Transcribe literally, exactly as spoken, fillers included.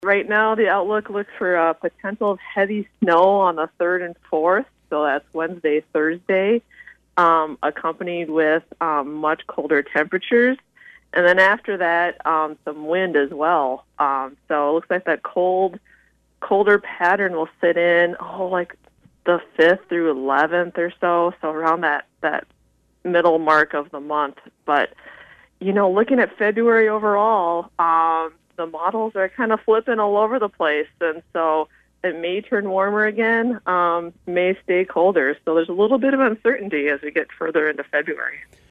Right now, the outlook looks for a potential of heavy snow on the third and fourth, so that's Wednesday, Thursday, um, accompanied with um, much colder temperatures. And then after that, um, some wind as well. Um, so it looks like that cold, colder pattern will sit in, oh, like the fifth through eleventh or so, so around that, that middle mark of the month. But, you know, looking at February overall, um, the models are kind of flipping all over the place. And so it may turn warmer again, um, may stay colder. So there's a little bit of uncertainty as we get further into February.